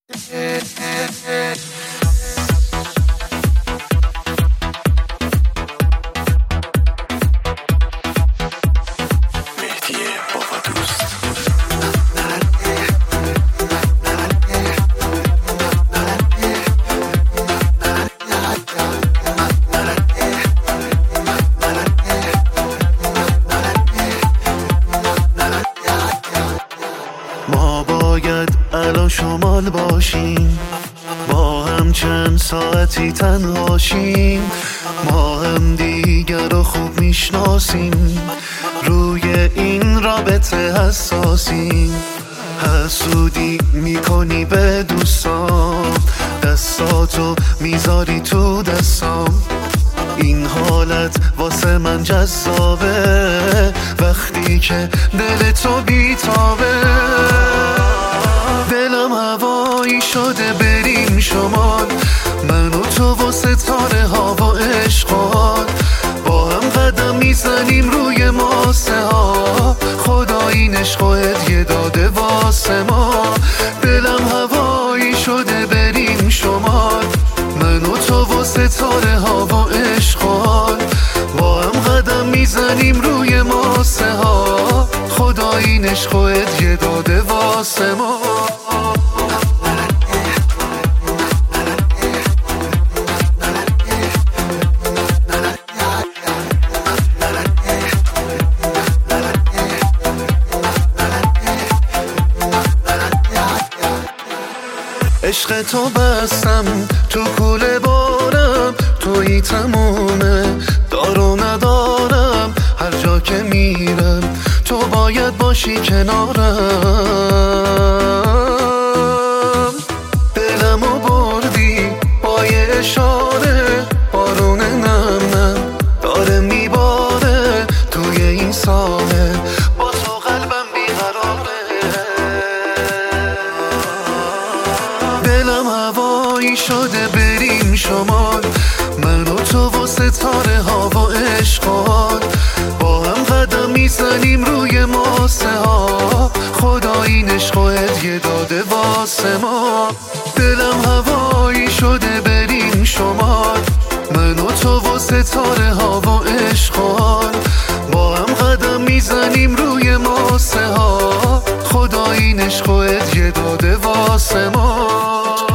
ما باید الان شمال باشیم، با هم چند ساعتی تنهاشیم. ما هم دیگر رو خوب میشناسیم، روی این رابطه حساسیم. حسودی میکنی به دوستام، دستاتو میذاری تو دستام. این حالت واسه من جذابه، وقتی که دل تو بیتابه. دلم هوایی شده بریم شمال، من و تو و ستاره ها و عشقات. با هم قدم میزنیم روی ماسه ها، خدا این عشق و هدیه داده واسه ما. دلم هوایی شده بریم شمال، من و تو و ستاره ها و عشقات. با هم قدم میزنیم روی ماسه ها، خدا این عشق و هدیه داده واسه ما. عشق تو بستم تو کوله بارم، تویی تمومه دارو ندارم. هر جا که میرم تو باید باشی کنارم. دلمو بردی با یه اشاره، بارون نم نم داره میباره توی این ساحل. با تو قلبم بیقراره، دلم هوایی شده بریم شمال، من و تو و ستاره ها و عشقات. با هم قدم میزنیم روی ماسه ها، خدا این عشق و هدیه داده واسه ما. دلم هوایی شده بریم شمال، من و تو و ستاره ها و عشقات. با هم قدم میزنیم روی ماسه ها، خدا این عشق و هدیه داده واسه ما.